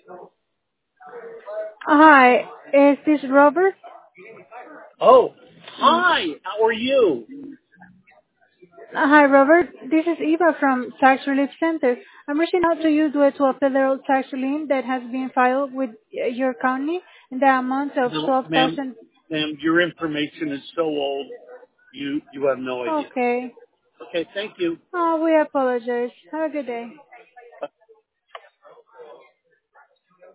Hi, is this Robert? Oh, hi. How are you? Hi, Robert. This is Eva from Tax Relief Center. I'm reaching out to you due to a federal tax lien that has been filed with your county in the amount of No, ma'am, 12,000. ma'am, your information is so old. You have no idea. Okay. Okay, thank you. Oh, we apologize. Have a good day.